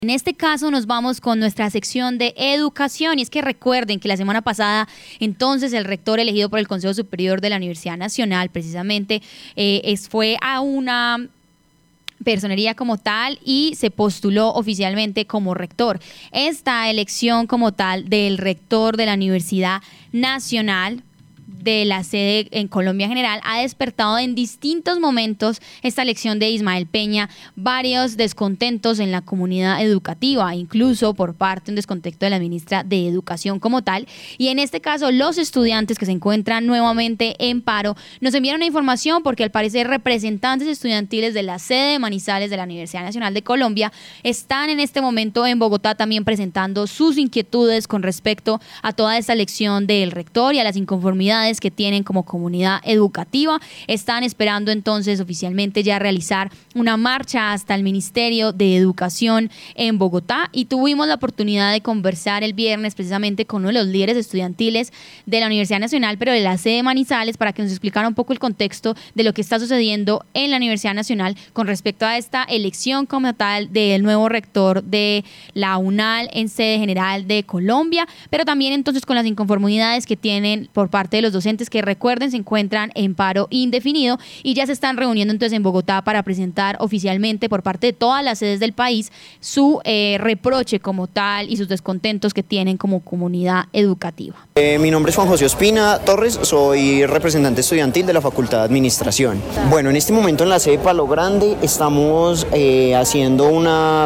En este caso nos vamos con nuestra sección de educación y es que recuerden que la semana pasada entonces el rector elegido por el Consejo Superior de la Universidad Nacional precisamente fue a una personería como tal y se postuló oficialmente como rector. Esta elección como tal del rector de la Universidad Nacional de la sede en Colombia en general ha despertado en distintos momentos esta elección de Ismael Peña varios descontentos en la comunidad educativa, incluso por parte de un descontento de la ministra de Educación como tal, y en este caso los estudiantes que se encuentran nuevamente en paro nos enviaron una información porque al parecer representantes estudiantiles de la sede de Manizales de la Universidad Nacional de Colombia están en este momento en Bogotá también presentando sus inquietudes con respecto a toda esta elección del rector y a las inconformidades que tienen como comunidad educativa. Están esperando entonces oficialmente ya realizar una marcha hasta el Ministerio de Educación en Bogotá y tuvimos la oportunidad de conversar el viernes precisamente con uno de los líderes estudiantiles de la Universidad Nacional, pero de la sede de Manizales, para que nos explicara un poco el contexto de lo que está sucediendo en la Universidad Nacional con respecto a esta elección como tal del nuevo rector de la UNAL en sede general de Colombia, pero también entonces con las inconformidades que tienen por parte de los docentes que, recuerden, se encuentran en paro indefinido y ya se están reuniendo entonces en Bogotá para presentar oficialmente por parte de todas las sedes del país su reproche como tal y sus descontentos que tienen como comunidad educativa. Mi nombre es Juan José Ospina Torres, soy representante estudiantil de la Facultad de Administración. Bueno, en este momento en la sede Palo Grande estamos haciendo una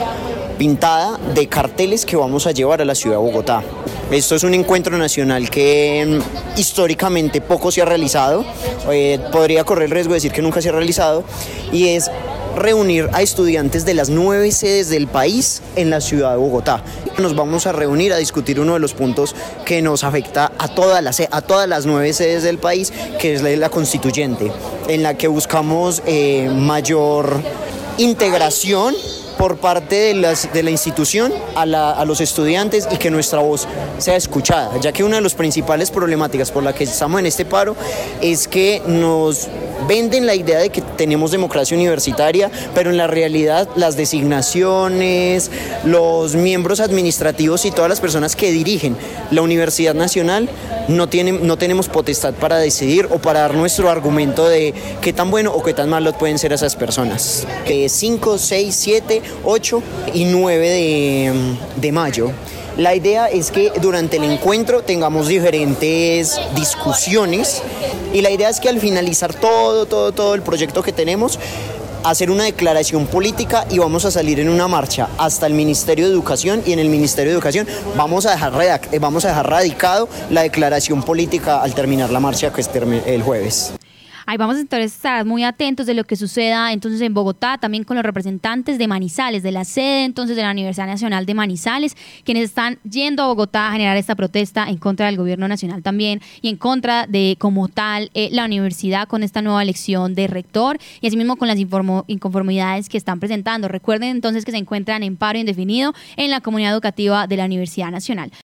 pintada de carteles que vamos a llevar a la ciudad de Bogotá. Esto es un encuentro nacional que históricamente poco se ha realizado, podría correr el riesgo de decir que nunca se ha realizado, y es reunir a estudiantes de las 9 sedes del país en la ciudad de Bogotá. Nos vamos a reunir a discutir uno de los puntos que nos afecta a todas las 9 sedes del país, que es la constituyente, en la que buscamos mayor integración por parte de la institución a los estudiantes y que nuestra voz sea escuchada, ya que una de las principales problemáticas por la que estamos en este paro es que nos venden la idea de que tenemos democracia universitaria, pero en la realidad las designaciones, los miembros administrativos y todas las personas que dirigen la Universidad Nacional no tenemos potestad para decidir o para dar nuestro argumento de qué tan bueno o qué tan malo pueden ser esas personas. 5, 6, 7, 8 y 9 de mayo. La idea es que durante el encuentro tengamos diferentes discusiones y la idea es que al finalizar todo el proyecto que tenemos, hacer una declaración política y vamos a salir en una marcha hasta el Ministerio de Educación, y en el Ministerio de Educación vamos a dejar radicado la declaración política al terminar la marcha, que es el jueves. Ahí vamos entonces a estar muy atentos de lo que suceda entonces en Bogotá, también con los representantes de Manizales, de la sede entonces de la Universidad Nacional de Manizales, quienes están yendo a Bogotá a generar esta protesta en contra del gobierno nacional también y en contra de como tal la universidad con esta nueva elección de rector y asimismo con las inconformidades que están presentando. Recuerden entonces que se encuentran en paro indefinido en la comunidad educativa de la Universidad Nacional.